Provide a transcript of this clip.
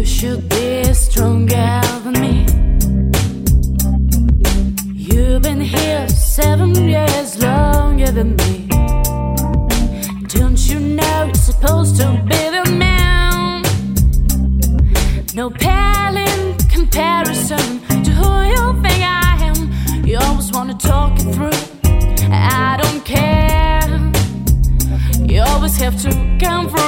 should be stronger than me. You've been here 7 years longer than me. Don't you know you're supposed to be the man? No pale in comparison to who you think I am. You always wanna talk it through, I don't care. You always have to come from